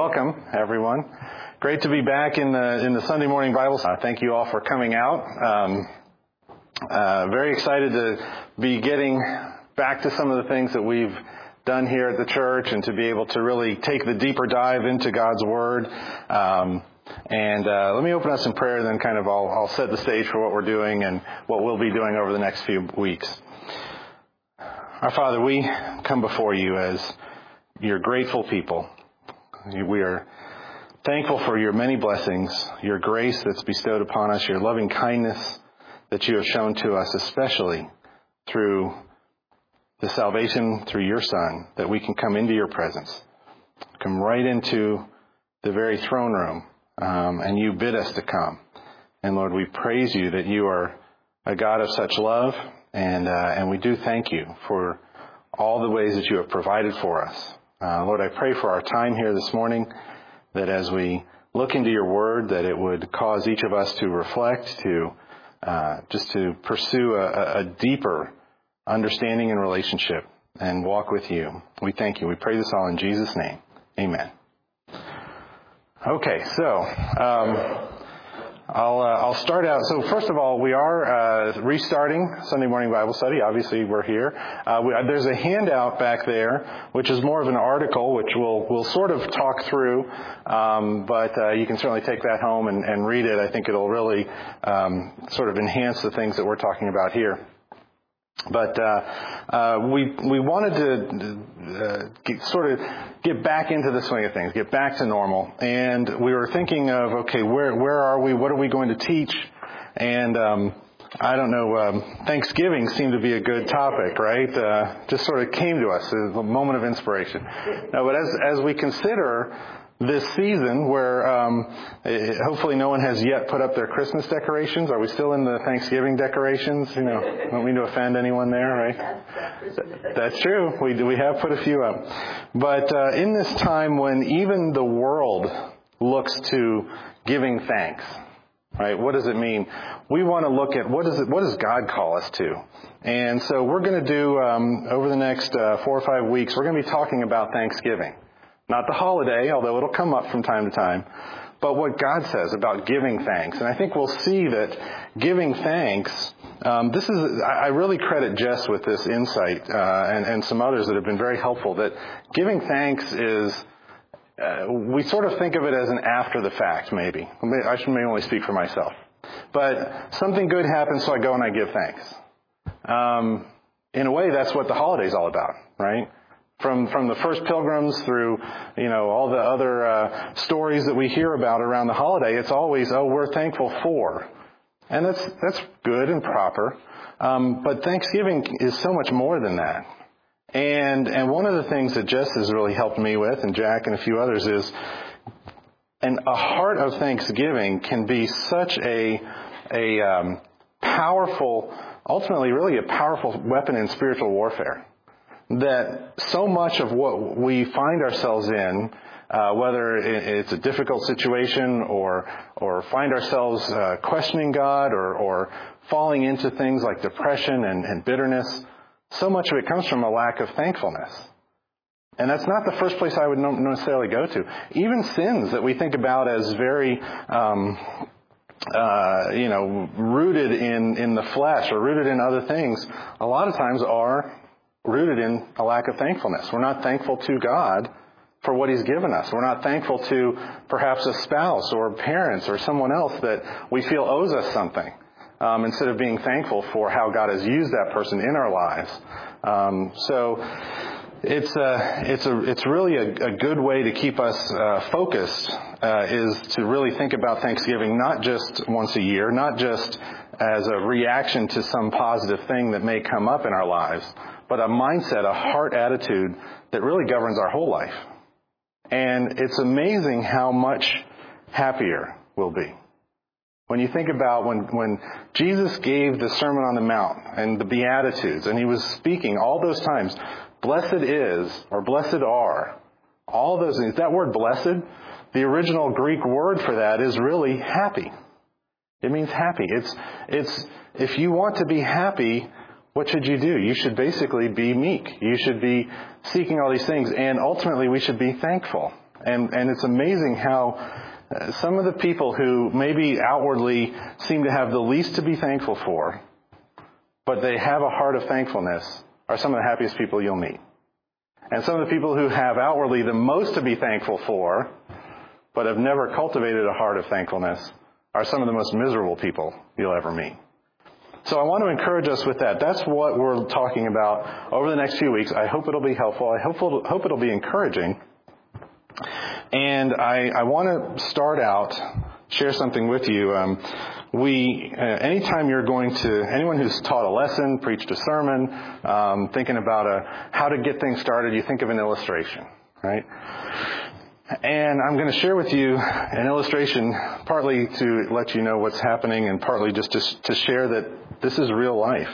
welcome, everyone. Great to be back in the Sunday morning Bible. Thank you all for coming out. Very excited to be getting back to some of the things that we've done here at the church and to be able to really take the deeper dive into God's Word. Let me open us in prayer, then kind of I'll set the stage for what we're doing and what we'll be doing over the next few weeks. Our Father, we come before you as your grateful people. We are thankful for your many blessings, your grace that's bestowed upon us, your loving kindness that you have shown to us, especially through the salvation through your Son, that we can come into your presence, come right into the very throne room, and you bid us to come. And Lord, we praise you that you are a God of such love, and we do thank you for all the ways that you have provided for us. Lord, I pray for our time here this morning, that as we look into your word, that it would cause each of us to reflect, just to pursue a deeper understanding and relationship and walk with you. We thank you. We pray this all in Jesus' name. Amen. Okay, so I'll start out. So first of all, we are restarting Sunday morning Bible study. Obviously, we're here. There's a handout back there, which is more of an article, which we'll sort of talk through. But you can certainly take that home and read it. I think it'll really sort of enhance the things that we're talking about here. But we wanted to sort of get back into the swing of things, get back to normal. And we were thinking of, okay, where are we? What are we going to teach? And I don't know, Thanksgiving seemed to be a good topic, right? Just sort of came to us as a moment of inspiration. No, but as we consider this season where hopefully no one has yet put up their Christmas decorations. Are we still in the Thanksgiving decorations? You know, don't mean to offend anyone there, right? That's true. We have put a few up. But in this time when even the world looks to giving thanks, right? What does it mean? We want to look at what does God call us to? And so we're going to do, over the next 4 or 5 weeks, we're going to be talking about Thanksgiving. Not the holiday, although it'll come up from time to time, but what God says about giving thanks. And I think we'll see that giving thanks, I really credit Jess with this insight, and some others that have been very helpful, that giving thanks is, we sort of think of it as an after the fact, maybe. I should maybe only speak for myself. But something good happens, so I go and I give thanks. In a way, that's what the holiday's all about, right? From the first pilgrims through, all the other stories that we hear about around the holiday, it's always, we're thankful for. And that's good and proper. But Thanksgiving is so much more than that. And one of the things that Jess has really helped me with, and Jack and a few others, is a heart of thanksgiving can be such a powerful, ultimately really a powerful weapon in spiritual warfare. That so much of what we find ourselves in, whether it's a difficult situation or find ourselves questioning God or falling into things like depression and bitterness, so much of it comes from a lack of thankfulness. And that's not the first place I would necessarily go to. Even sins that we think about as very, rooted in the flesh or rooted in other things, a lot of times are rooted in a lack of thankfulness. We're not thankful to God for what He's given us. We're not thankful to perhaps a spouse or parents or someone else that we feel owes us something, instead of being thankful for how God has used that person in our lives. So it's really a good way to keep us focused, is to really think about Thanksgiving not just once a year, not just as a reaction to some positive thing that may come up in our lives, but a mindset, a heart attitude that really governs our whole life. And it's amazing how much happier we'll be. When you think about when Jesus gave the Sermon on the Mount and the Beatitudes, and He was speaking all those times, blessed is, or blessed are, all those things. That word blessed, the original Greek word for that is really happy. It means happy. It's if you want to be happy, what should you do? You should basically be meek. You should be seeking all these things, and ultimately we should be thankful. And it's amazing how some of the people who maybe outwardly seem to have the least to be thankful for, but they have a heart of thankfulness, are some of the happiest people you'll meet. And some of the people who have outwardly the most to be thankful for, but have never cultivated a heart of thankfulness, are some of the most miserable people you'll ever meet. So I want to encourage us with that. That's what we're talking about over the next few weeks. I hope it'll be helpful. I hope it'll be encouraging. And I want to start out, share something with you. Anytime you're going to, anyone who's taught a lesson, preached a sermon, thinking about how to get things started, you think of an illustration, right? And I'm going to share with you an illustration, partly to let you know what's happening and partly just to share that this is real life.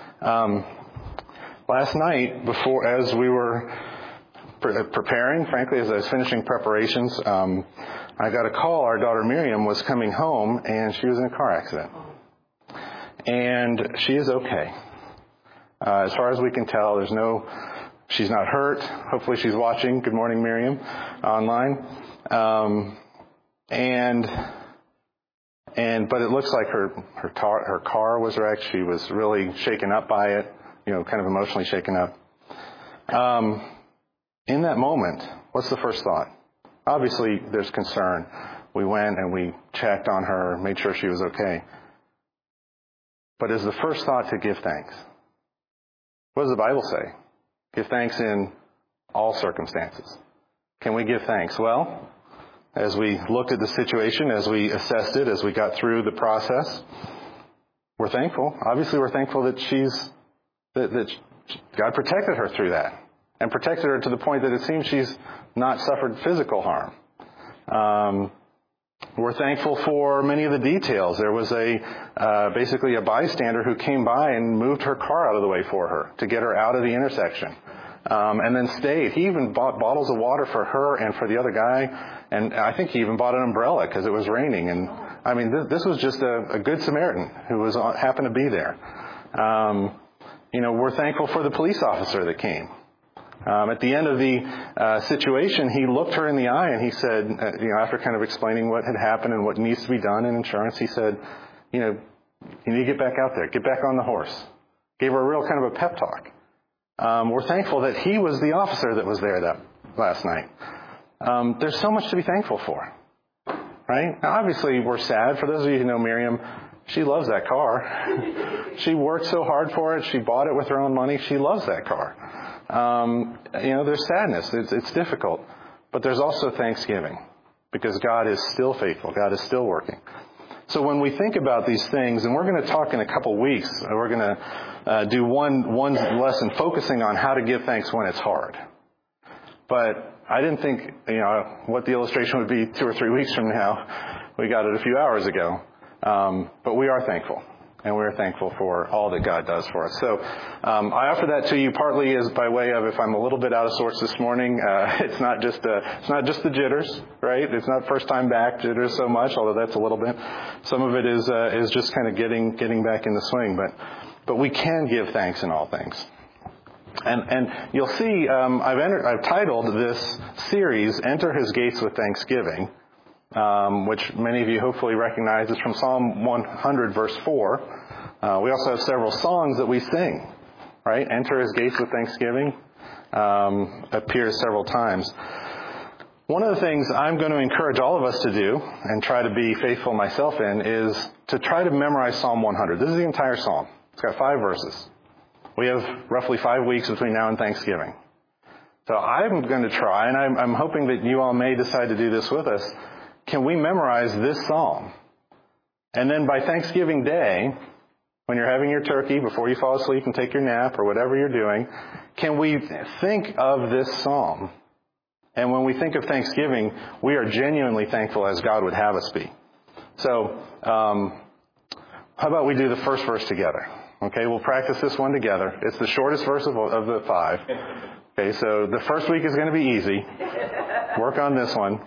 Last night, as we were preparing, frankly, as I was finishing preparations, I got a call. Our daughter Miriam was coming home, and she was in a car accident. And she is okay. As far as we can tell, she's not hurt. Hopefully she's watching. Good morning, Miriam, online. But it looks like her car was wrecked. She was really shaken up by it, kind of emotionally shaken up. In that moment, what's the first thought? Obviously, there's concern. We went and we checked on her, made sure she was okay. But is the first thought to give thanks? What does the Bible say? Give thanks in all circumstances. Can we give thanks? Well, as we looked at the situation, as we assessed it, as we got through the process, we're thankful. Obviously, we're thankful that God protected her through that. And protected her to the point that it seems she's not suffered physical harm. We're thankful for many of the details. There was basically a bystander who came by and moved her car out of the way for her to get her out of the intersection. And then stayed. He even bought bottles of water for her and for the other guy. And I think he even bought an umbrella because it was raining. And I mean, this was just a good Samaritan who happened to be there. We're thankful for the police officer that came. At the end of the situation, he looked her in the eye and he said, after kind of explaining what had happened and what needs to be done in insurance, he said, you need to get back out there, get back on the horse. Gave her a real kind of a pep talk. We're thankful that he was the officer that was there that last night. There's so much to be thankful for, right? Now, obviously, we're sad. For those of you who know Miriam, she loves that car. She worked so hard for it. She bought it with her own money. She loves that car. There's sadness. It's difficult. But there's also thanksgiving because God is still faithful. God is still working. So when we think about these things, and we're going to talk in a couple weeks, we're going to do one lesson focusing on how to give thanks when it's hard. But I didn't think, what the illustration would be 2 or 3 weeks from now. We got it a few hours ago. But we are thankful. And we're thankful for all that God does for us. So I offer that to you partly as by way of if I'm a little bit out of sorts this morning. It's not just the jitters, right? It's not first time back jitters so much, although that's a little bit. Some of it is just kind of getting back in the swing. But we can give thanks in all things. And you'll see I've titled this series "Enter His Gates with Thanksgiving." Which many of you hopefully recognize is from Psalm 100, verse 4. We also have several songs that we sing, right? Enter His gates with thanksgiving appears several times. One of the things I'm going to encourage all of us to do, and try to be faithful myself in, is to try to memorize Psalm 100. This is the entire psalm. It's got 5 verses. We have roughly 5 weeks between now and Thanksgiving. So I'm going to try, and I'm hoping that you all may decide to do this with us. Can we memorize this psalm? And then by Thanksgiving Day, when you're having your turkey, before you fall asleep and take your nap or whatever you're doing, can we think of this psalm? And when we think of Thanksgiving, we are genuinely thankful as God would have us be. So, how about we do the first verse together? Okay, we'll practice this one together. It's the shortest verse of the 5. Okay, so the first week is going to be easy. Work on this one.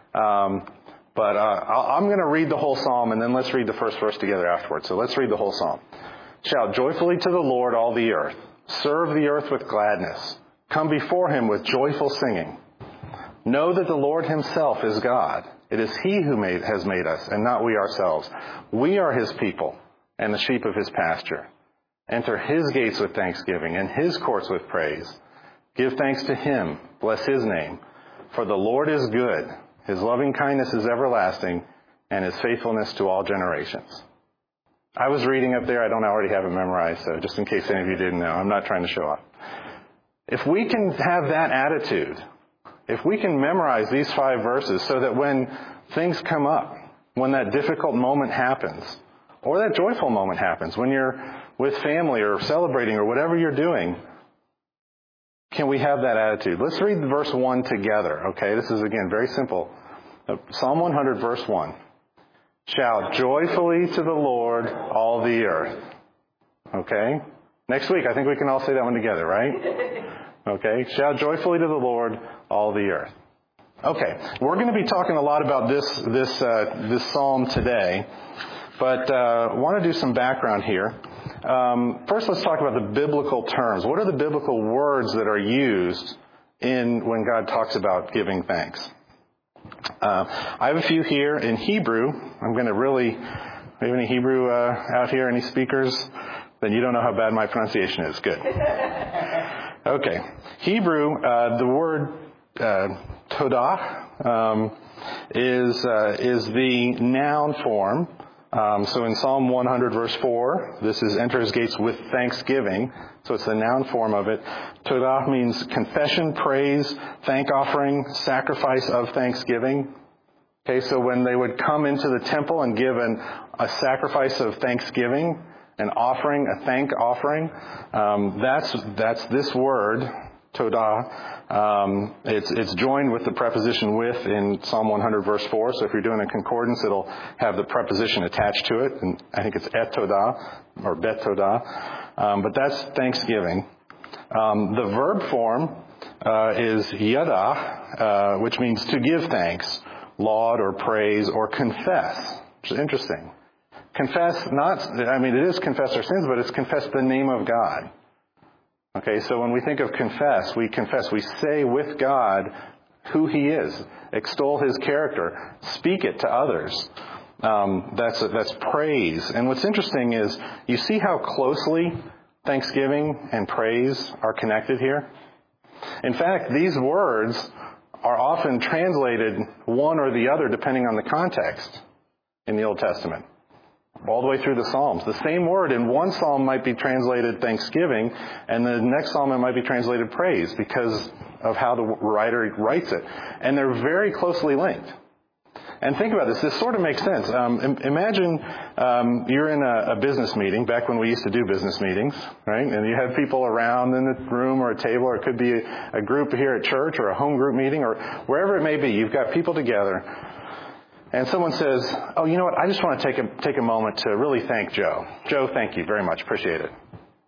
But I'm going to read the whole psalm, and then let's read the first verse together afterwards. So let's read the whole psalm. Shout joyfully to the Lord, all the earth. Serve the earth with gladness. Come before Him with joyful singing. Know that the Lord himself is God. It is he who has made us, and not we ourselves. We are his people and the sheep of his pasture. Enter his gates with thanksgiving and his courts with praise. Give thanks to him. Bless his name. For the Lord is good. His loving kindness is everlasting, and his faithfulness to all generations. I was reading up there. I don't already have it memorized, so just in case any of you didn't know, I'm not trying to show off. If we can have that attitude, if we can memorize these 5 verses so that when things come up, when that difficult moment happens, or that joyful moment happens, when you're with family or celebrating or whatever you're doing, can we have that attitude? Let's read verse 1 together, okay? This is, again, very simple. Psalm 100, verse 1. Shout joyfully to the Lord, all the earth. Okay? Next week, I think we can all say that one together, right? Okay? Shout joyfully to the Lord, all the earth. Okay. We're going to be talking a lot about this psalm today, but I want to do some background here. First, let's talk about the biblical terms. What are the biblical words that are used when God talks about giving thanks? I have a few here in Hebrew. I'm going to we have any Hebrew out here? Any speakers? Then you don't know how bad my pronunciation is. Good. Okay. Hebrew, the word todah is the noun form. So in Psalm 100, verse 4, this is enter his gates with thanksgiving. So it's the noun form of it. Todah means confession, praise, thank offering, sacrifice of thanksgiving. Okay, so when they would come into the temple and give a sacrifice of thanksgiving, an offering, a thank offering, that's this word, todah. It's joined with the preposition with in Psalm 100 verse 4. So if you're doing a concordance, it'll have the preposition attached to it. And I think it's et todah or bet todah. But that's thanksgiving. The verb form is yada, which means to give thanks, laud or praise or confess, which is interesting. Confess it is confess our sins, but it's confess the name of God. Okay, so when we think of confess, we say with God who he is, extol his character, speak it to others. That's praise. And what's interesting is you see how closely thanksgiving and praise are connected here. In fact, these words are often translated one or the other depending on the context in the Old Testament. All the way through the Psalms. The same word in one psalm might be translated thanksgiving, and the next psalm it might be translated praise because of how the writer writes it. And they're very closely linked. And think about this. This sort of makes sense. Imagine you're in a business meeting, back when we used to do business meetings, right? And you have people around in the room or a table, or it could be a group here at church or a home group meeting or wherever it may be. You've got people together. And someone says, oh, you know what, I just want to take a moment to really thank Joe. Joe, thank you very much. Appreciate it.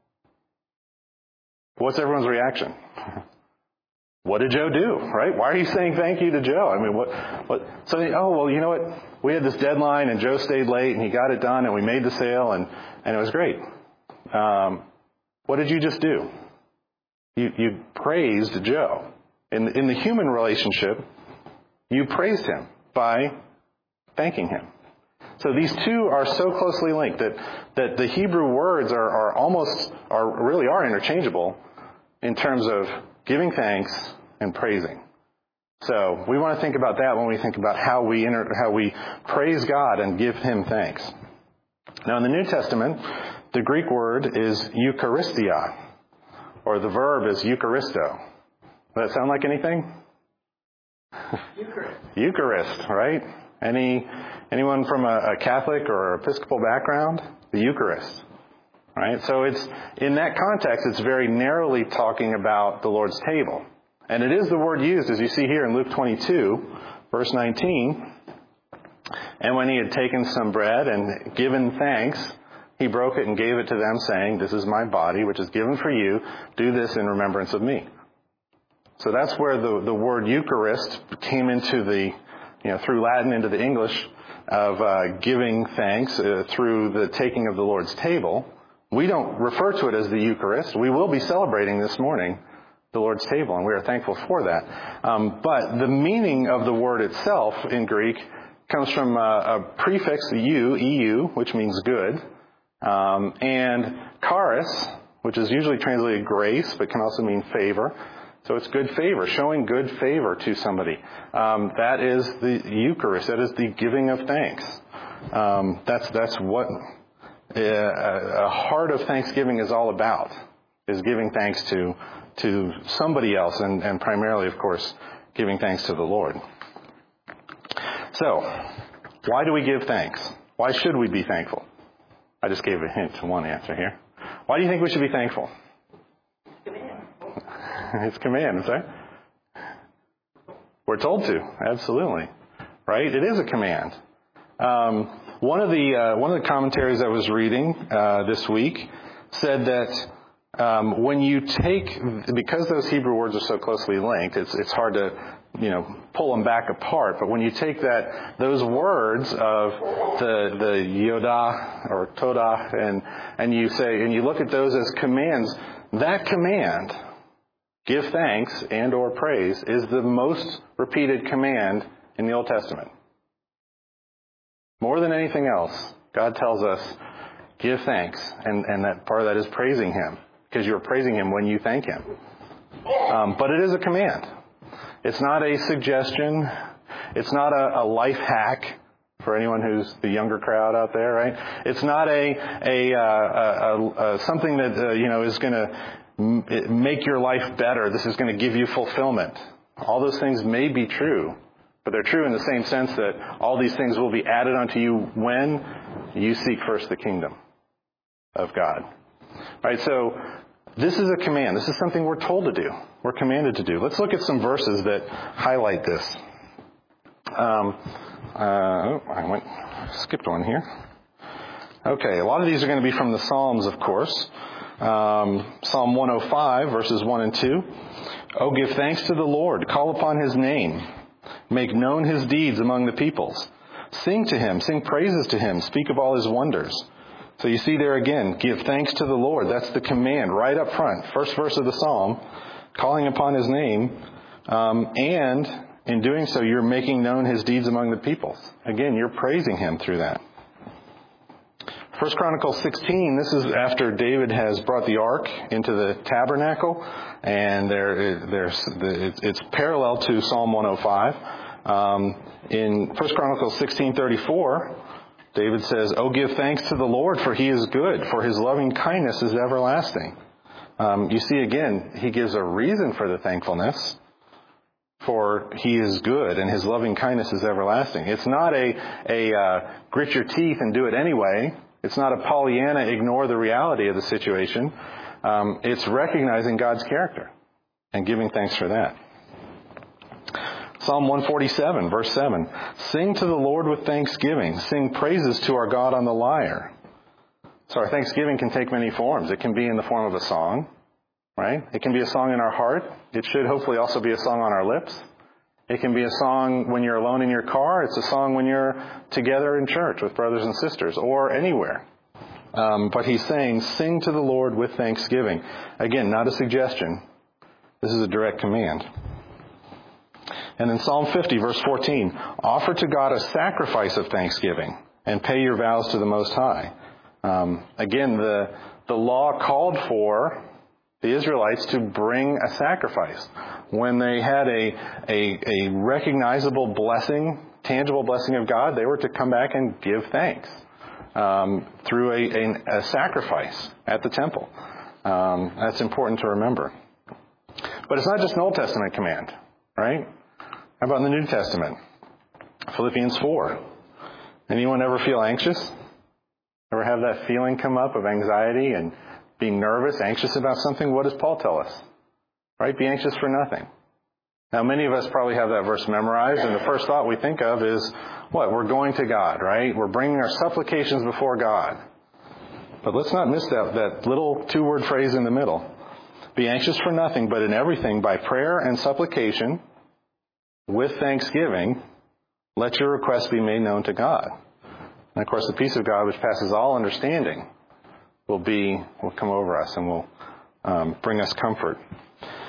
What's everyone's reaction? What did Joe do, right? Why are you saying thank you to Joe? I mean, what? So, well, you know what, we had this deadline and Joe stayed late and he got it done and we made the sale and it was great. What did you just do? You praised Joe. In the human relationship, you praised him by thanking him. So these two are so closely linked that the Hebrew words are interchangeable in terms of giving thanks and praising. So we want to think about that when we think about how we praise God and give him thanks. Now in the New Testament, the Greek word is Eucharistia, or the verb is Eucharisto. Does that sound like anything? Eucharist, right? Anyone from a Catholic or Episcopal background? The Eucharist, right? So it's in that context, it's very narrowly talking about the Lord's table. And it is the word used, as you see here in Luke 22, verse 19. And when he had taken some bread and given thanks, he broke it and gave it to them, saying, "This is my body, which is given for you. Do this in remembrance of me." So that's where the word Eucharist came into through Latin into the English of giving thanks through the taking of the Lord's table. We don't refer to it as the Eucharist. We will be celebrating this morning the Lord's table, and we are thankful for that. But the meaning of the word itself in Greek comes from a prefix, eu, which means good, and charis, which is usually translated grace, but can also mean favor. So it's good favor, showing good favor to somebody. That is the Eucharist. That is the giving of thanks. That's what a heart of thanksgiving is all about, is giving thanks to somebody else, and primarily, of course, giving thanks to the Lord. So, why do we give thanks? Why should we be thankful? I just gave a hint to one answer here. Why do you think we should be thankful? It's command, sorry? We're told to, absolutely. Right? It is a command. One of the commentaries I was reading this week said that when you take, because those Hebrew words are so closely linked, it's hard to pull them back apart. But when you take those words of the Yodah or Todah, and you look at those as commands, that command, give thanks and or praise, is the most repeated command in the Old Testament. More than anything else, God tells us, give thanks. And that part of that is praising Him, because you're praising Him when you thank Him. But it is a command. It's not a suggestion. It's not a life hack for anyone who's the younger crowd out there, right? It's not something that is going to make your life better. This is going to give you fulfillment. All those things may be true, but they're true in the same sense that all these things will be added unto you when you seek first the kingdom of God. Right? So this is a command. This is something we're told to do. We're commanded to do. Let's look at some verses that highlight this. Skipped one here. Okay, a lot of these are going to be from the Psalms, of course. Psalm 105, verses 1 and 2. Oh, give thanks to the Lord. Call upon His name. Make known His deeds among the peoples. Sing to Him. Sing praises to Him. Speak of all His wonders. So you see there again, give thanks to the Lord. That's the command right up front. First verse of the Psalm, calling upon His name. And in doing so, you're making known His deeds among the peoples. Again, you're praising Him through that. 1 Chronicles 16, this is after David has brought the ark into the tabernacle, and it's parallel to Psalm 105. In 1 Chronicles 16:34, David says, "Oh, give thanks to the Lord, for He is good, for His loving kindness is everlasting." You see, again, he gives a reason for the thankfulness, for He is good, and His loving kindness is everlasting. It's not a grit your teeth and do it anyway. It's not a Pollyanna, ignore the reality of the situation. It's recognizing God's character and giving thanks for that. Psalm 147, verse 7. Sing to the Lord with thanksgiving. Sing praises to our God on the lyre. So our thanksgiving can take many forms. It can be in the form of a song, right? It can be a song in our heart. It should hopefully also be a song on our lips. It can be a song when you're alone in your car. It's a song when you're together in church with brothers and sisters or anywhere. But he's saying, sing to the Lord with thanksgiving. Again, not a suggestion. This is a direct command. And in Psalm 50, verse 14, offer to God a sacrifice of thanksgiving and pay your vows to the Most High. Again, the law called for the Israelites to bring a sacrifice. When they had a recognizable blessing, tangible blessing of God, they were to come back and give thanks through a sacrifice at the temple. That's important to remember. But it's not just an Old Testament command, right? How about in the New Testament? Philippians 4. Anyone ever feel anxious? Ever have that feeling come up of anxiety and being nervous, anxious about something? What does Paul tell us? Right? Be anxious for nothing. Now, many of us probably have that verse memorized, and the first thought we think of is, what? We're going to God, right? We're bringing our supplications before God. But let's not miss that little two-word phrase in the middle. Be anxious for nothing, but in everything, by prayer and supplication, with thanksgiving, let your requests be made known to God. And of course, the peace of God, which passes all understanding, will come over us and will bring us comfort.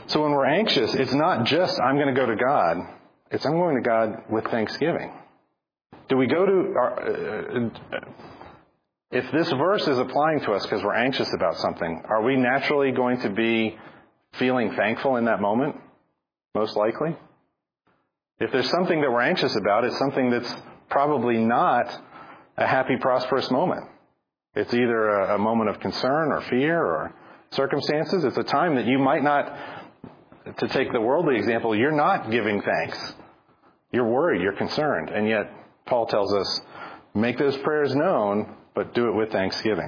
So when we're anxious, it's not just I'm going to go to God. It's I'm going to God with thanksgiving. Do we go to... if this verse is applying to us because we're anxious about something, are we naturally going to be feeling thankful in that moment? Most likely. If there's something that we're anxious about, it's something that's probably not a happy, prosperous moment. It's either a moment of concern or fear or circumstances. It's a time that you might not, to take the worldly example, you're not giving thanks. You're worried, you're concerned. And yet, Paul tells us, make those prayers known, but do it with thanksgiving.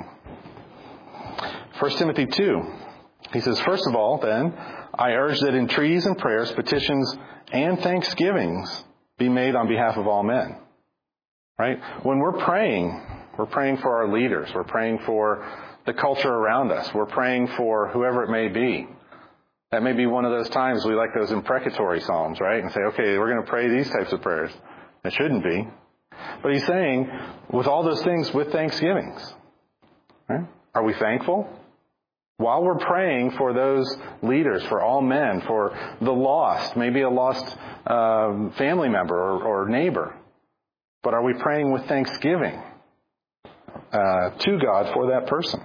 1 Timothy 2, he says, first of all, then, I urge that entreaties and prayers, petitions, and thanksgivings be made on behalf of all men. Right? When we're praying for our leaders. We're praying for the culture around us. We're praying for whoever it may be. That may be one of those times we like those imprecatory psalms, right? And say, okay, we're going to pray these types of prayers. It shouldn't be. But he's saying, with all those things, with thanksgivings. Right? Are we thankful? While we're praying for those leaders, for all men, for the lost, maybe a lost family member or neighbor. But are we praying with thanksgiving to God for that person?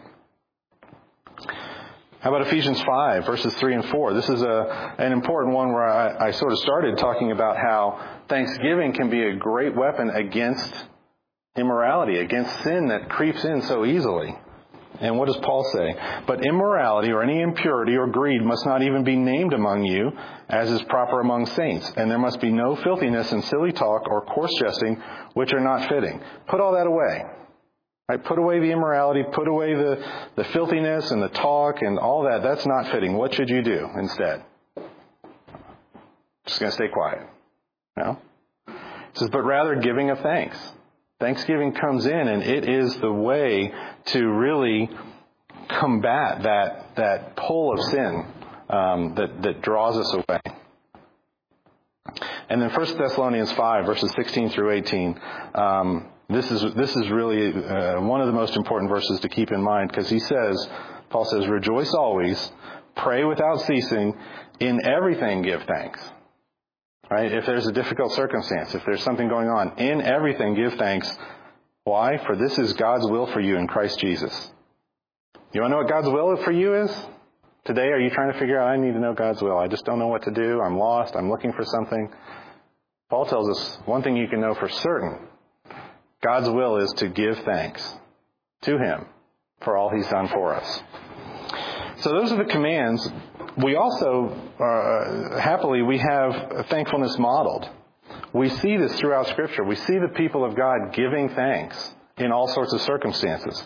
How about Ephesians 5, verses 3 and 4? This is an important one where I sort of started talking about how thanksgiving can be a great weapon against immorality, against sin that creeps in so easily. And what does Paul say? But immorality or any impurity or greed must not even be named among you, as is proper among saints. And there must be no filthiness and silly talk or coarse jesting, which are not fitting. Put all that away. Right? Put away the immorality, put away the filthiness and the talk and all that. That's not fitting. What should you do instead? Just going to stay quiet. No? It says, but rather giving of thanks. Thanksgiving comes in, and it is the way to really combat that pull of sin that draws us away. And then 1 Thessalonians 5, verses 16 through 18, this is really one of the most important verses to keep in mind, because Paul says, rejoice always, pray without ceasing, in everything give thanks. Right? If there's a difficult circumstance, if there's something going on, in everything give thanks. Why? For this is God's will for you in Christ Jesus. You want to know what God's will for you is? Today, are you trying to figure out, I need to know God's will. I just don't know what to do. I'm lost. I'm looking for something. Paul tells us one thing you can know for certain. God's will is to give thanks to Him for all He's done for us. So those are the commands. We also, happily, we have thankfulness modeled. We see this throughout Scripture. We see the people of God giving thanks in all sorts of circumstances.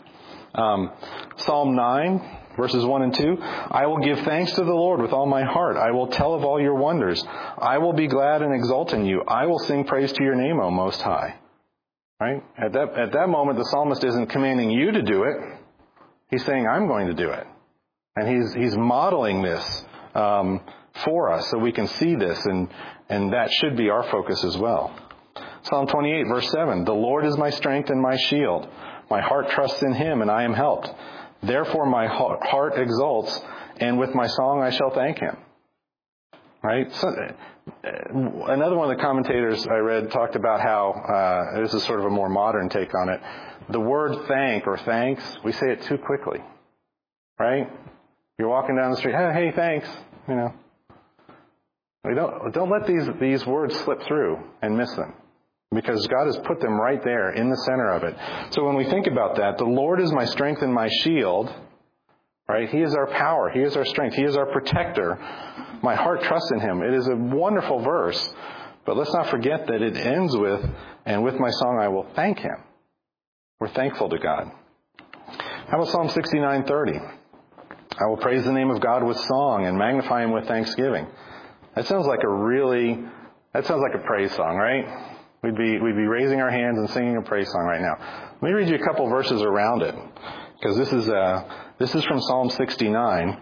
Psalm 9, verses 1 and 2, I will give thanks to the Lord with all my heart. I will tell of all your wonders. I will be glad and exult in you. I will sing praise to your name, O Most High. Right? At that moment, the psalmist isn't commanding you to do it. He's saying, I'm going to do it. And he's modeling this for us so we can see this, and that should be our focus as well. Psalm 28, verse 7, the Lord is my strength and my shield. My heart trusts in Him, and I am helped. Therefore my heart exults, and with my song I shall thank Him. Right? So, another one of the commentators I read talked about how, this is sort of a more modern take on it, the word thank or thanks, we say it too quickly. Right? You're walking down the street, hey, thanks. You know, we don't let these words slip through and miss them, because God has put them right there in the center of it. So when we think about that, the Lord is my strength and my shield. Right? He is our power. He is our strength. He is our protector. My heart trusts in Him. It is a wonderful verse, but let's not forget that it ends with, and with my song I will thank Him. We're thankful to God. How about Psalm 69:30? I will praise the name of God with song and magnify Him with thanksgiving. That sounds like a praise song, right? We'd be raising our hands and singing a praise song right now. Let me read you a couple verses around it, because this is from Psalm 69.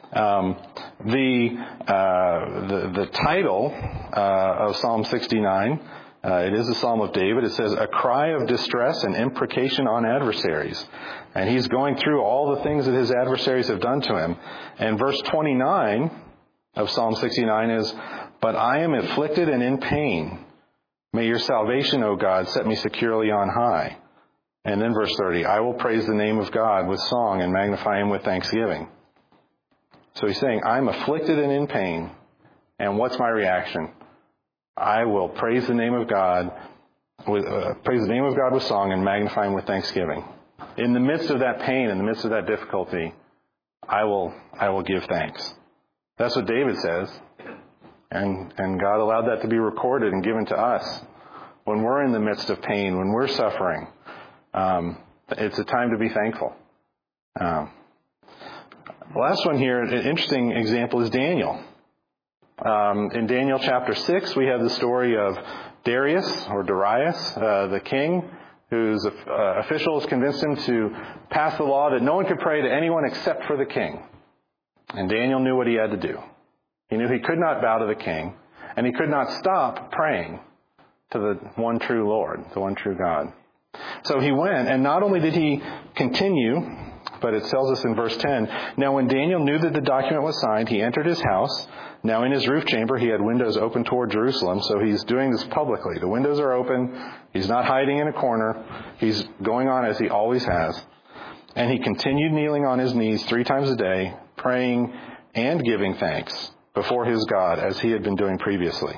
The title of Psalm 69, it is a Psalm of David. It says, a cry of distress and imprecation on adversaries. And he's going through all the things that his adversaries have done to him. And verse 29 of Psalm 69 is, "But I am afflicted and in pain. May your salvation, O God, set me securely on high." And then verse 30, "I will praise the name of God with song and magnify him with thanksgiving." So he's saying, I'm afflicted and in pain. And what's my reaction? I will praise the name of God with song and magnify him with thanksgiving. In the midst of that pain, in the midst of that difficulty, I will give thanks. That's what David says. And God allowed that to be recorded and given to us. When we're in the midst of pain, when we're suffering, it's a time to be thankful. The last one here, an interesting example, is Daniel. In Daniel chapter 6, we have the story of Darius, the king, whose officials convinced him to pass the law that no one could pray to anyone except for the king. And Daniel knew what he had to do. He knew he could not bow to the king, and he could not stop praying to the one true Lord, the one true God. So he went, and not only did he continue, but it tells us in verse 10, "Now when Daniel knew that the document was signed, he entered his house. Now in his roof chamber he had windows open toward Jerusalem," so he's doing this publicly. The windows are open. He's not hiding in a corner. He's going on as he always has. "And he continued kneeling on his knees 3 times a day, praying and giving thanks before his God as he had been doing previously."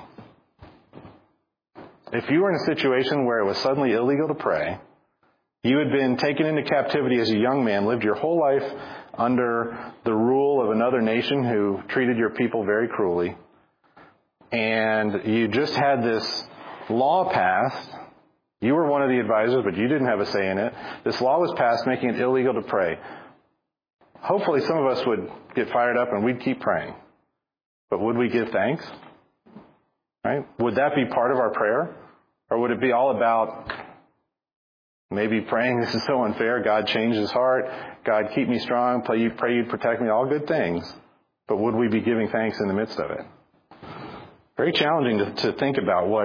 If you were in a situation where it was suddenly illegal to pray, you had been taken into captivity as a young man, lived your whole life under the rule of another nation who treated your people very cruelly, and you just had this law passed. You were one of the advisors, but you didn't have a say in it. This law was passed making it illegal to pray. Hopefully some of us would get fired up and we'd keep praying. But would we give thanks? Right? Would that be part of our prayer? Or would it be all about maybe praying, "This is so unfair, God change his heart, God keep me strong, pray you'd protect me," all good things. But would we be giving thanks in the midst of it? Very challenging to think about what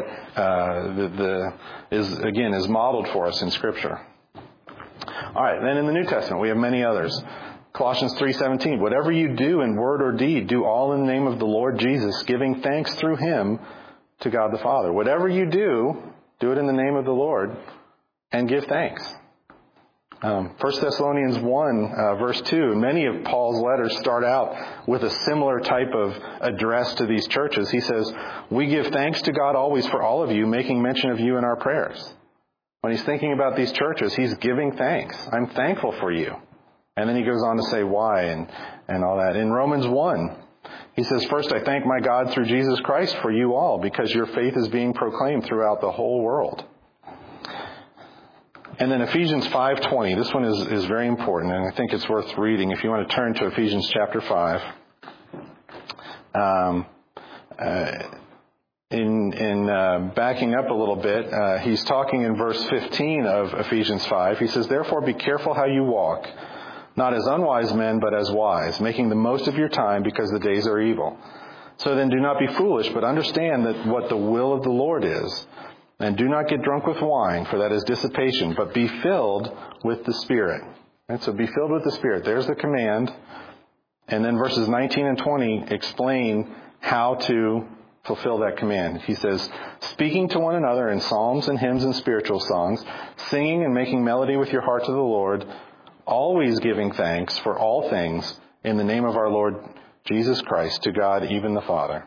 is modeled for us in Scripture. All right, then in the New Testament, we have many others. Colossians 3:17, "Whatever you do in word or deed, do all in the name of the Lord Jesus, giving thanks through him to God the Father." Whatever you do it in the name of the Lord and give thanks. 1 Thessalonians 1, verse 2, many of Paul's letters start out with a similar type of address to these churches. He says, "We give thanks to God always for all of you, making mention of you in our prayers." When he's thinking about these churches, he's giving thanks. I'm thankful for you. And then he goes on to say why and all that. In Romans 1, he says, "First, I thank my God through Jesus Christ for you all, because your faith is being proclaimed throughout the whole world." And then Ephesians 5:20. This one is very important, and I think it's worth reading. If you want to turn to Ephesians chapter 5. Backing up a little bit, he's talking in verse 15 of Ephesians 5. He says, "Therefore be careful how you walk, not as unwise men, but as wise, making the most of your time, because the days are evil. So then do not be foolish, but understand that what the will of the Lord is. And do not get drunk with wine, for that is dissipation, but be filled with the Spirit." And so be filled with the Spirit. There's the command. And then verses 19 and 20 explain how to fulfill that command. He says, "Speaking to one another in psalms and hymns and spiritual songs, singing and making melody with your heart to the Lord, always giving thanks for all things in the name of our Lord Jesus Christ, to God, even the Father."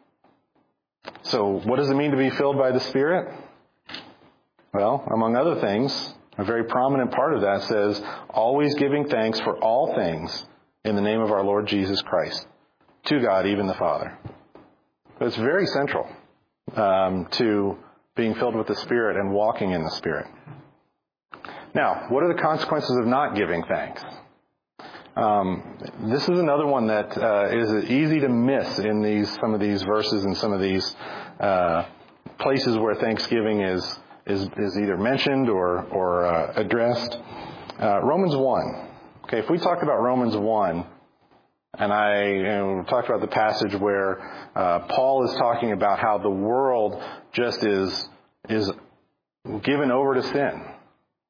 So what does it mean to be filled by the Spirit? Well, among other things, a very prominent part of that says, always giving thanks for all things in the name of our Lord Jesus Christ, to God, even the Father. So it's very central to being filled with the Spirit and walking in the Spirit. Now, what are the consequences of not giving thanks? This is another one that is easy to miss in some of these verses and some of these places where Thanksgiving is either mentioned or addressed. Romans 1. Okay, if we talked about Romans 1, and we talked about the passage where Paul is talking about how the world just is given over to sin,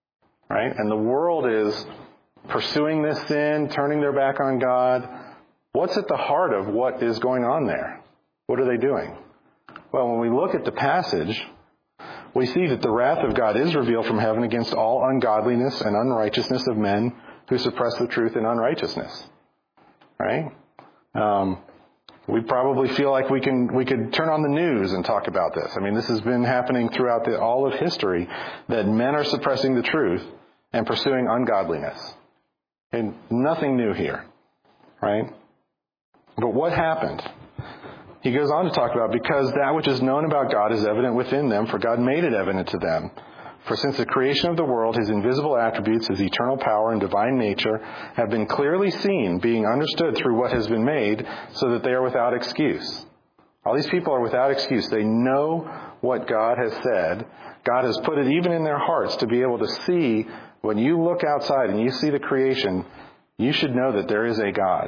right? And the world is pursuing this sin, turning their back on God. What's at the heart of what is going on there? What are they doing? Well, when we look at the passage, we see that the wrath of God is revealed from heaven against all ungodliness and unrighteousness of men who suppress the truth in unrighteousness. Right? We probably feel like we could turn on the news and talk about this. I mean, this has been happening throughout all of history, that men are suppressing the truth and pursuing ungodliness. And nothing new here, right? But what happened? He goes on to talk about, because that which is known about God is evident within them, for God made it evident to them. For since the creation of the world, his invisible attributes, his eternal power and divine nature, have been clearly seen, being understood through what has been made, so that they are without excuse. All these people are without excuse. They know what God has said. God has put it even in their hearts to be able to see, when you look outside and you see the creation, you should know that there is a God.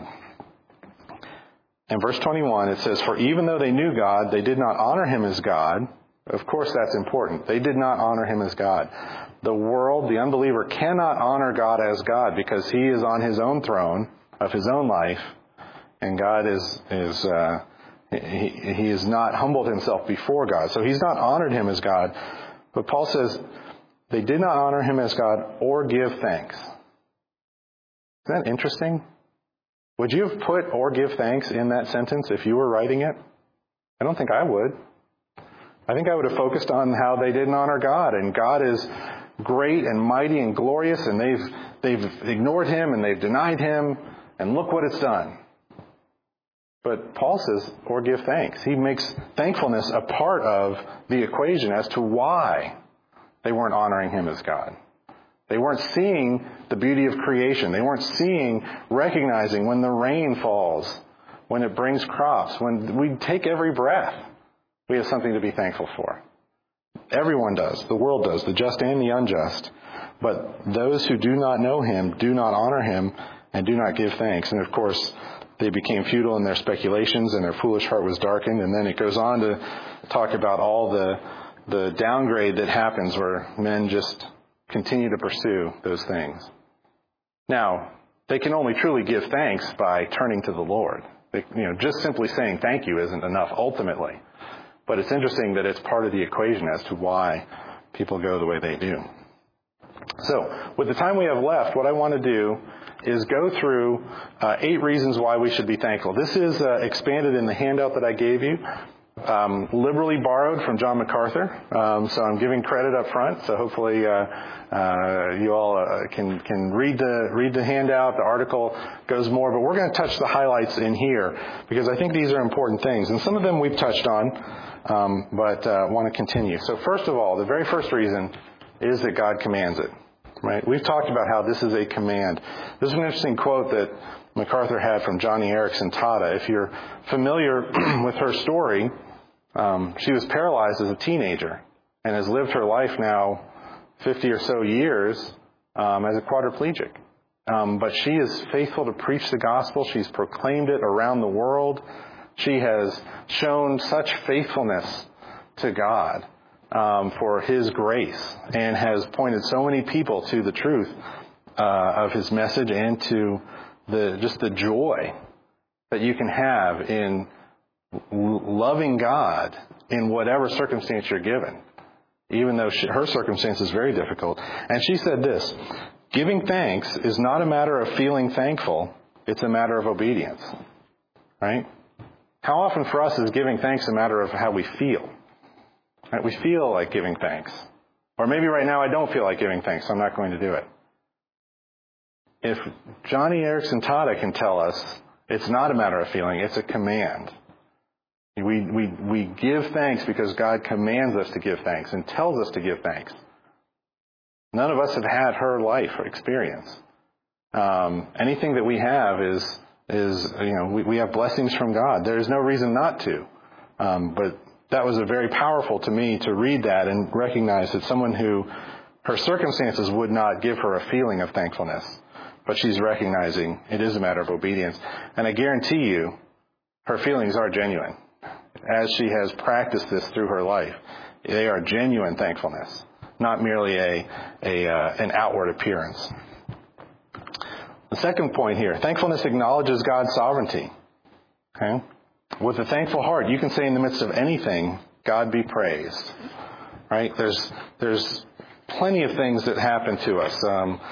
In verse 21, it says, for even though they knew God, they did not honor him as God. Of course, that's important. They did not honor him as God. The world, the unbeliever, cannot honor God as God because he is on his own throne of his own life, and God he has not humbled himself before God. So he's not honored him as God. But Paul says they did not honor him as God or give thanks. Isn't that interesting? Would you have put or give thanks in that sentence if you were writing it? I don't think I would. I think I would have focused on how they didn't honor God, and God is great and mighty and glorious, and they've ignored him and they've denied him, and look what it's done. But Paul says, or give thanks. He makes thankfulness a part of the equation as to why they weren't honoring him as God. They weren't seeing the beauty of creation. They weren't recognizing when the rain falls, when it brings crops, when we take every breath. We have something to be thankful for. Everyone does. The world does. The just and the unjust. But those who do not know him do not honor him and do not give thanks. And of course, they became futile in their speculations and their foolish heart was darkened. And then it goes on to talk about all the downgrade that happens where men just continue to pursue those things. Now, they can only truly give thanks by turning to the Lord. Just simply saying thank you isn't enough ultimately. But it's interesting that it's part of the equation as to why people go the way they do. So, with the time we have left, what I want to do is go through 8 reasons why we should be thankful. This is expanded in the handout that I gave you, liberally borrowed from John MacArthur. So I'm giving credit up front. So hopefully you all can read the handout. The article goes more, but we're going to touch the highlights in here because I think these are important things, and some of them we've touched on, but want to continue. So first of all, the very first reason is that God commands it. Right? We've talked about how this is a command. This is an interesting quote that MacArthur had from Joni Eareckson Tada. If you're familiar with her story, she was paralyzed as a teenager and has lived her life now 50 or so years as a quadriplegic. But she is faithful to preach the gospel. She's proclaimed it around the world. She has shown such faithfulness to God for his grace and has pointed so many people to the truth of his message and to the joy that you can have in loving God in whatever circumstance you're given, even though her circumstance is very difficult. And she said this, giving thanks is not a matter of feeling thankful, it's a matter of obedience. Right? How often for us is giving thanks a matter of how we feel? Right? We feel like giving thanks. Or maybe right now I don't feel like giving thanks, so I'm not going to do it. If Joni Eareckson Tada can tell us it's not a matter of feeling, it's a command. We give thanks because God commands us to give thanks and tells us to give thanks. None of us have had her life or experience. Anything that we have is we have blessings from God. There is no reason not to. But that was very powerful to me to read that and recognize that someone who her circumstances would not give her a feeling of thankfulness. But she's recognizing it is a matter of obedience. And I guarantee you, her feelings are genuine. As she has practiced this through her life, they are genuine thankfulness, not merely an outward appearance. The second point here, thankfulness acknowledges God's sovereignty. Okay? With a thankful heart, you can say in the midst of anything, God be praised. Right? There's plenty of things that happen to us.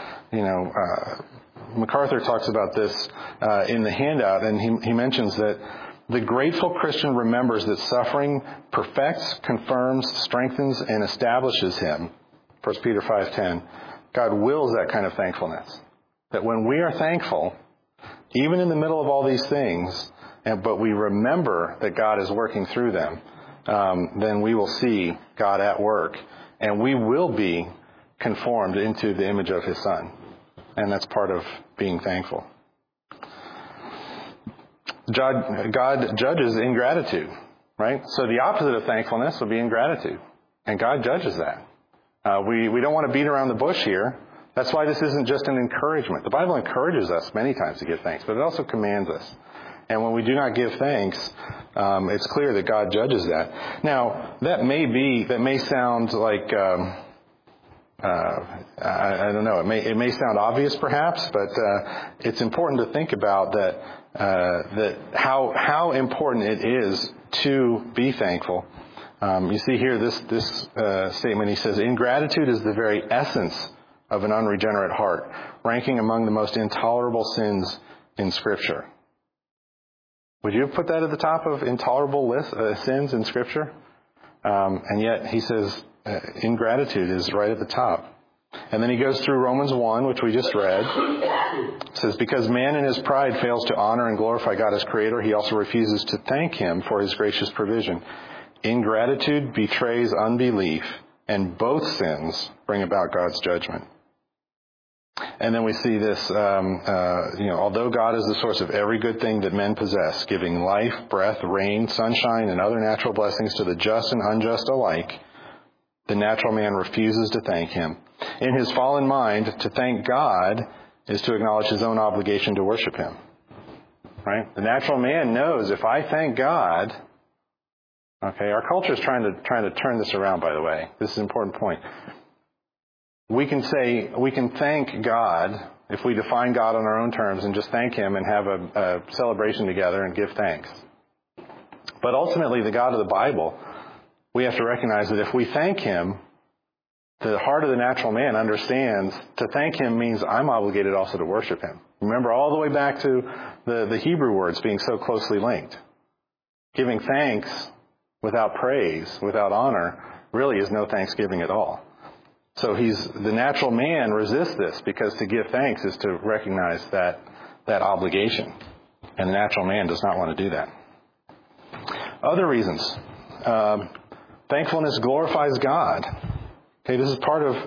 MacArthur talks about this in the handout, and he mentions that the grateful Christian remembers that suffering perfects, confirms, strengthens, and establishes him. 1 Peter 5:10. God wills that kind of thankfulness. That when we are thankful, even in the middle of all these things, but we remember that God is working through them, then we will see God at work, and we will be conformed into the image of His Son. And that's part of being thankful. God judges ingratitude, right? So the opposite of thankfulness would be ingratitude. And God judges that. We don't want to beat around the bush here. That's why this isn't just an encouragement. The Bible encourages us many times to give thanks, but it also commands us. And when we do not give thanks, it's clear that God judges that. Now, that may sound like, I don't know, it may sound obvious perhaps, but it's important to think about that how important it is to be thankful. You see here this statement. He says, ingratitude is the very essence of an unregenerate heart, ranking among the most intolerable sins in Scripture. Would you have put that at the top of intolerable sins in Scripture? And yet he says ingratitude is right at the top. And then he goes through Romans 1, which we just read. It says, because man in his pride fails to honor and glorify God as Creator, he also refuses to thank Him for His gracious provision. Ingratitude betrays unbelief, and both sins bring about God's judgment. And then we see this, although God is the source of every good thing that men possess, giving life, breath, rain, sunshine, and other natural blessings to the just and unjust alike, the natural man refuses to thank Him. In his fallen mind, to thank God is to acknowledge his own obligation to worship Him. Right? The natural man knows if I thank God. Okay, our culture is trying to turn this around, by the way. This is an important point. We can thank God if we define God on our own terms and just thank Him and have a celebration together and give thanks. But ultimately, the God of the Bible, we have to recognize that if we thank Him, the heart of the natural man understands to thank Him means I'm obligated also to worship Him. Remember all the way back to the Hebrew words being so closely linked. Giving thanks without praise, without honor, really is no thanksgiving at all. So the natural man resists this because to give thanks is to recognize that obligation. And the natural man does not want to do that. Other reasons. Thankfulness glorifies God. Okay, this is part of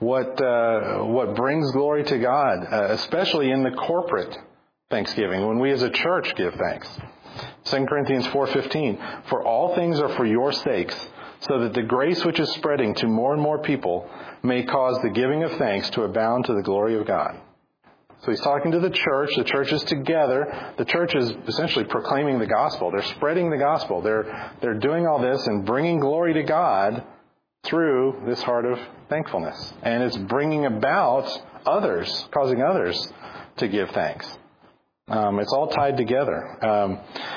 what brings glory to God, especially in the corporate thanksgiving, when we as a church give thanks. 2 Corinthians 4:15, for all things are for your sakes, so that the grace which is spreading to more and more people may cause the giving of thanks to abound to the glory of God. So he's talking to the church. The church is together. The church is essentially proclaiming the gospel. They're spreading the gospel. They're doing all this and bringing glory to God through this heart of thankfulness. And it's bringing about others, causing others to give thanks. It's all tied together.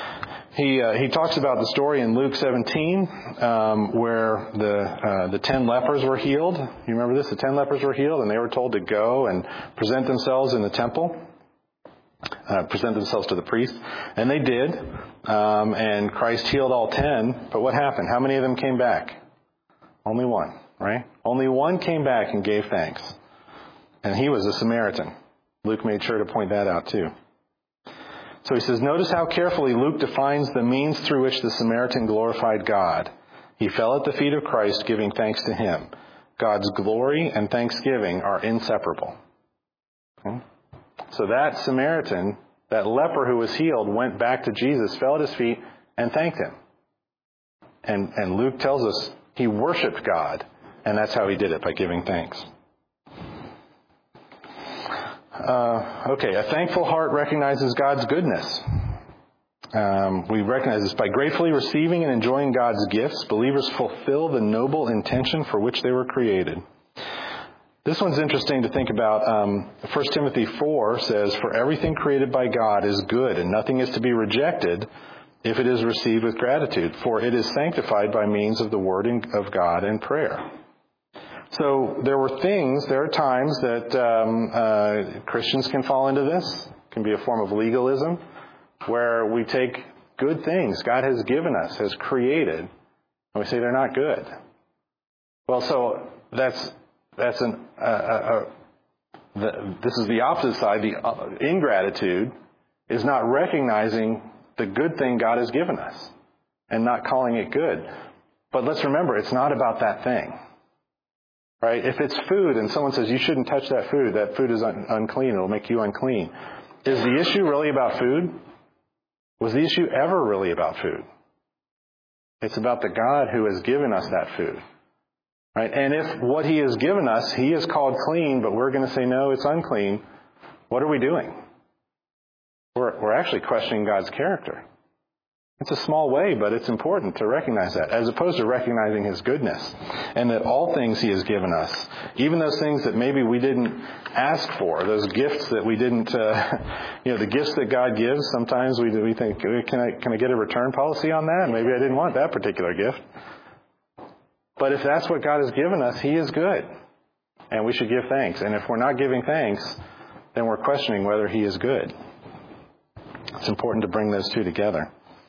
He talks about the story in Luke 17 where the 10 lepers were healed. You remember this? The 10 lepers were healed, and they were told to go and present themselves in the temple, present themselves to the priest. And they did, and Christ healed all 10. But what happened? How many of them came back? Only one, right? Only one came back and gave thanks. And he was a Samaritan. Luke made sure to point that out too. So he says, notice how carefully Luke defines the means through which the Samaritan glorified God. He fell at the feet of Christ, giving thanks to Him. God's glory and thanksgiving are inseparable. Okay? So that Samaritan, that leper who was healed, went back to Jesus, fell at His feet, and thanked Him. And Luke tells us he worshiped God, and that's how he did it, by giving thanks. A thankful heart recognizes God's goodness. We recognize this. By gratefully receiving and enjoying God's gifts, believers fulfill the noble intention for which they were created. This one's interesting to think about. 1 Timothy 4 says, "For everything created by God is good, and nothing is to be rejected if it is received with gratitude, for it is sanctified by means of the word of God and prayer." So there are times that Christians can fall into this. It can be a form of legalism, where we take good things God has given us, has created, and we say they're not good. Well, so this is the opposite side. The ingratitude is not recognizing the good thing God has given us and not calling it good. But let's remember, it's not about that thing. Right? If it's food and someone says you shouldn't touch that food is unclean, it'll make you unclean. Is the issue really about food? Was the issue ever really about food? It's about the God who has given us that food. Right? And if what He has given us, He has called clean, but we're going to say, no, it's unclean, what are we doing? We're actually questioning God's character. It's a small way, but it's important to recognize that, as opposed to recognizing His goodness and that all things He has given us, even those things that maybe we didn't ask for, those gifts that we didn't, the gifts that God gives, sometimes we think, can I get a return policy on that? Maybe I didn't want that particular gift. But if that's what God has given us, He is good. And we should give thanks. And if we're not giving thanks, then we're questioning whether He is good. It's important to bring those two together.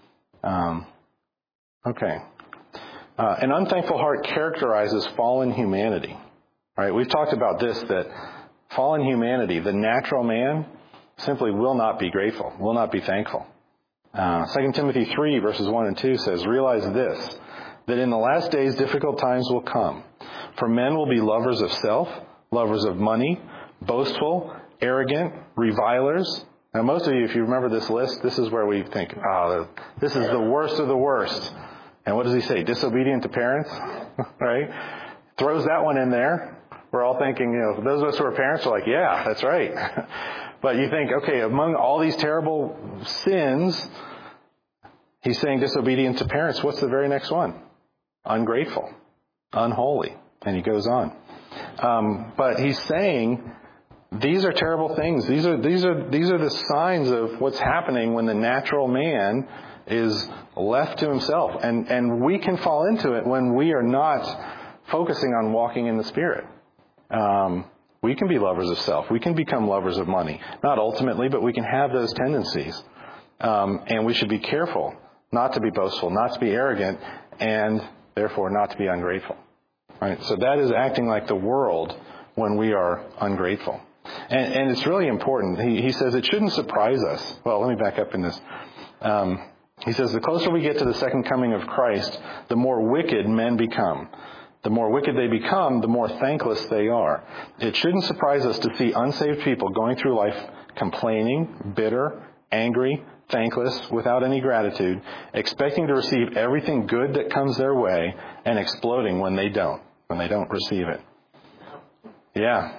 Okay. An unthankful heart characterizes fallen humanity. Right? We've talked about this, that fallen humanity, the natural man, simply will not be grateful, will not be thankful. 2 Timothy 3, verses 1 and 2 says, "Realize this, that in the last days difficult times will come. For men will be lovers of self, lovers of money, boastful, arrogant, revilers." Now, most of you, if you remember this list, this is where we think, this is the worst of the worst. And what does he say? Disobedient to parents, right? Throws that one in there. We're all thinking, those of us who are parents are like, yeah, that's right. But you think, okay, among all these terrible sins, he's saying disobedient to parents. What's the very next one? Ungrateful, unholy. And he goes on. But he's saying, these are terrible things. These are the signs of what's happening when the natural man is left to himself. And we can fall into it when we are not focusing on walking in the Spirit. We can be lovers of self. We can become lovers of money. Not ultimately, but we can have those tendencies. And we should be careful not to be boastful, not to be arrogant, and therefore not to be ungrateful. Right? So that is acting like the world when we are ungrateful. And it's really important. He says it shouldn't surprise us. Well, let me back up in this. He says the closer we get to the second coming of Christ, the more wicked men become. The more wicked they become, the more thankless they are. It shouldn't surprise us to see unsaved people going through life complaining, bitter, angry, thankless, without any gratitude, expecting to receive everything good that comes their way, and exploding when they don't receive it. Yeah,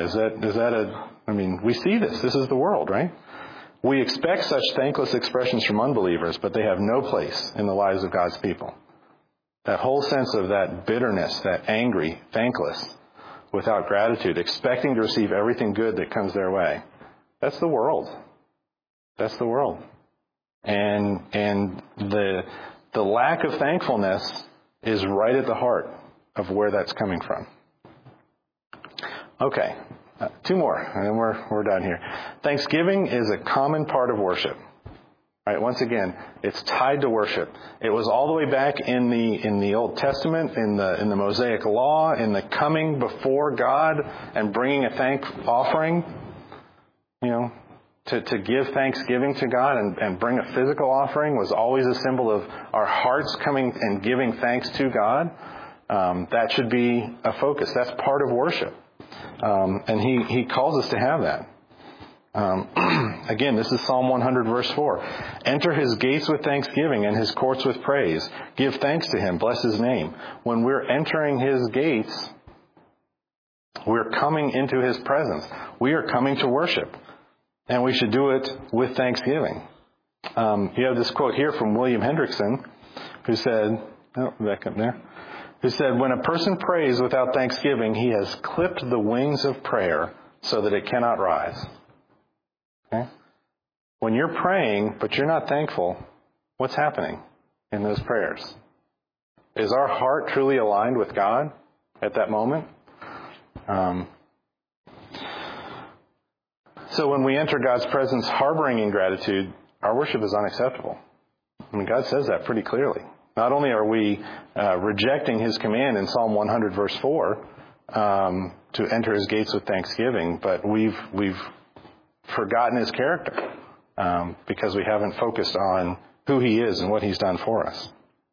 we see this. This is the world, right? We expect such thankless expressions from unbelievers, but they have no place in the lives of God's people. That whole sense of that bitterness, that angry, thankless, without gratitude, expecting to receive everything good that comes their way. That's the world. That's the world. And the lack of thankfulness is right at the heart of where that's coming from. Okay, two more, and then we're done here. Thanksgiving is a common part of worship. Right, once again, it's tied to worship. It was all the way back in the Old Testament, in the Mosaic Law, in the coming before God and bringing a thank offering, to give thanksgiving to God and bring a physical offering was always a symbol of our hearts coming and giving thanks to God. That should be a focus. That's part of worship. And he calls us to have that. Again, this is Psalm 100, verse 4. Enter his gates with thanksgiving and his courts with praise. Give thanks to him. Bless his name. When we're entering his gates, we're coming into his presence. We are coming to worship. And we should do it with thanksgiving. You have this quote here from William Hendrickson, who said, back up there, who said, when a person prays without thanksgiving, he has clipped the wings of prayer so that it cannot rise. Okay? When you're praying, but you're not thankful, what's happening in those prayers? Is our heart truly aligned with God at that moment? So when we enter God's presence harboring ingratitude, our worship is unacceptable. I mean, God says that pretty clearly. Not only are we rejecting His command in Psalm 100, verse 4, to enter His gates with thanksgiving, but we've forgotten His character because we haven't focused on who He is and what He's done for us.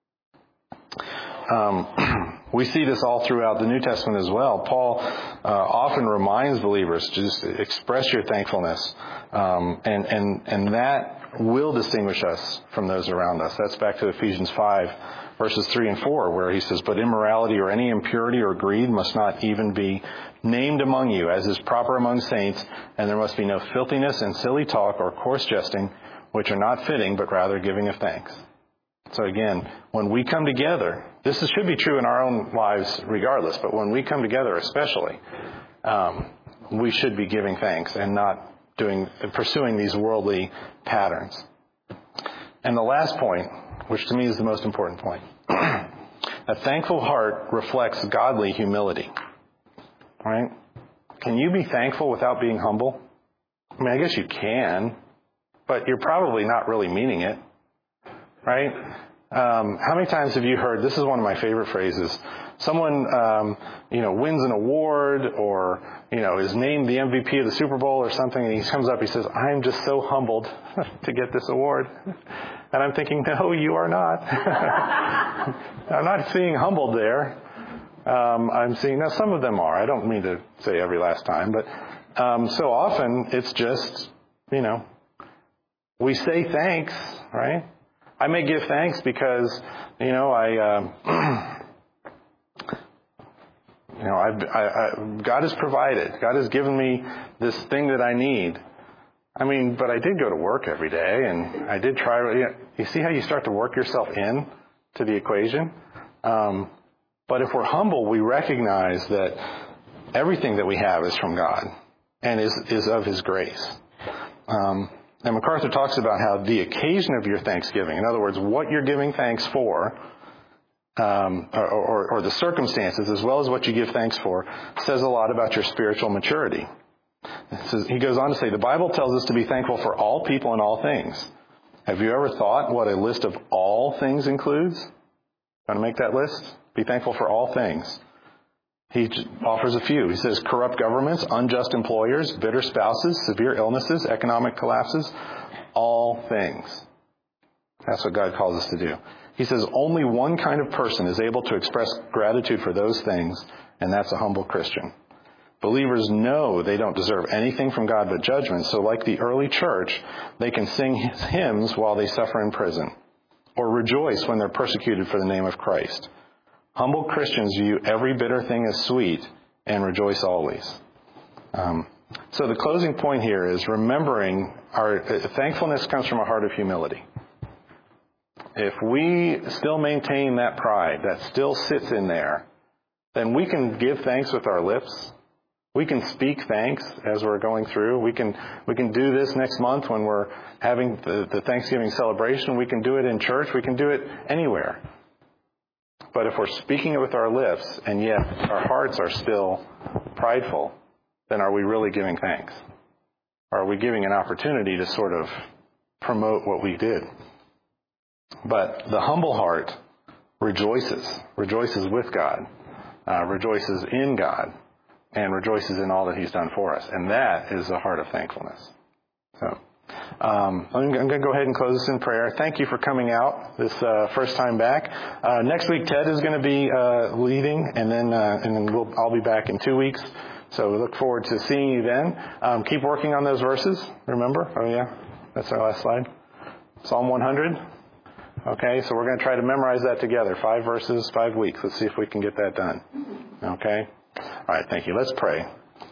We see this all throughout the New Testament as well. Paul often reminds believers to just express your thankfulness, and that will distinguish us from those around us. That's back to Ephesians 5, verses 3 and 4, where he says, but immorality or any impurity or greed must not even be named among you, as is proper among saints, and there must be no filthiness and silly talk or coarse jesting, which are not fitting, but rather giving of thanks. So again, when we come together, this should be true in our own lives regardless, but when we come together especially, we should be giving thanks and not pursuing these worldly patterns. And the last point, which to me is the most important point, a thankful heart reflects godly humility. Right? Can you be thankful without being humble? I mean, I guess you can, but you're probably not really meaning it. Right? How many times have you heard, this is one of my favorite phrases, someone, wins an award or, is named the MVP of the Super Bowl or something, and he comes up, he says, I'm just so humbled to get this award. And I'm thinking, no, you are not. I'm not seeing humbled there. I'm seeing, now some of them are. I don't mean to say every last time, but so often it's just, we say thanks, right? I may give thanks because, God has provided. God has given me this thing that I need. I mean, but I did go to work every day, and I did try. You see how you start to work yourself in to the equation? But if we're humble, we recognize that everything that we have is from God and is of His grace. And MacArthur talks about how the occasion of your thanksgiving, in other words, what you're giving thanks for, or the circumstances, as well as what you give thanks for, says a lot about your spiritual maturity. He goes on to say, the Bible tells us to be thankful for all people and all things. Have you ever thought what a list of all things includes? Want to make that list? Be thankful for all things. He offers a few. He says corrupt governments, unjust employers, bitter spouses, severe illnesses, economic collapses, all things. That's what God calls us to do. He says only one kind of person is able to express gratitude for those things, and that's a humble Christian. Believers know they don't deserve anything from God but judgment, so like the early church, they can sing hymns while they suffer in prison, or rejoice when they're persecuted for the name of Christ. Humble Christians view every bitter thing as sweet and rejoice always. So the closing point here is remembering our thankfulness comes from a heart of humility. If we still maintain that pride that still sits in there, then we can give thanks with our lips. We can speak thanks as we're going through. We can do this next month when we're having the Thanksgiving celebration. We can do it in church. We can do it anywhere. But if we're speaking it with our lips and yet our hearts are still prideful, then are we really giving thanks? Or are we giving an opportunity to sort of promote what we did? But the humble heart rejoices with God, rejoices in God, and rejoices in all that He's done for us. And that is a heart of thankfulness. So I'm going to go ahead and close this in prayer. Thank you for coming out this first time back. Next week, Ted is going to be leading, and then I'll be back in 2 weeks. So we look forward to seeing you then. Keep working on those verses. Remember? Oh yeah, that's our last slide. Psalm 100. Okay, so we're going to try to memorize that together. 5 verses, 5 weeks. Let's see if we can get that done. Okay. All right. Thank you. Let's pray.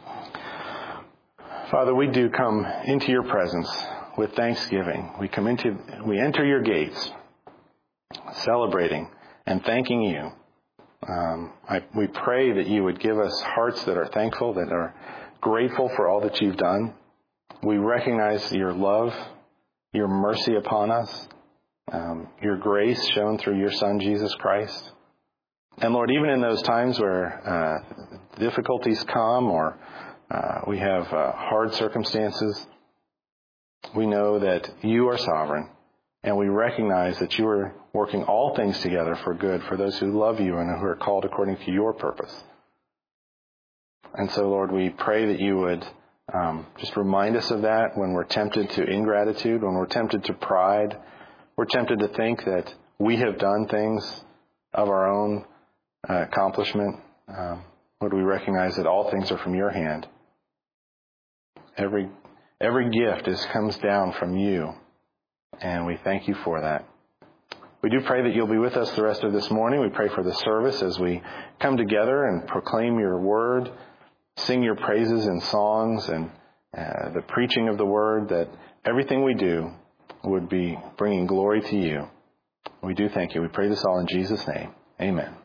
Father, we do come into your presence with thanksgiving. We enter your gates celebrating and thanking you We pray that you would give us hearts that are thankful, that are grateful for all that you've done. We recognize your love, your mercy upon us, your grace shown through your Son, Jesus Christ. And Lord, even in those times where difficulties come or we have hard circumstances, we know that you are sovereign, and we recognize that you are working all things together for good for those who love you and who are called according to your purpose. And so, Lord, we pray that you would just remind us of that when we're tempted to ingratitude, when we're tempted to pride, we're tempted to think that we have done things of our own accomplishment. Lord, we recognize that all things are from your hand. Every gift comes down from you, and we thank you for that. We do pray that you'll be with us the rest of this morning. We pray for the service as we come together and proclaim your word, sing your praises in songs and the preaching of the word, that everything we do would be bringing glory to you. We do thank you. We pray this all in Jesus' name. Amen.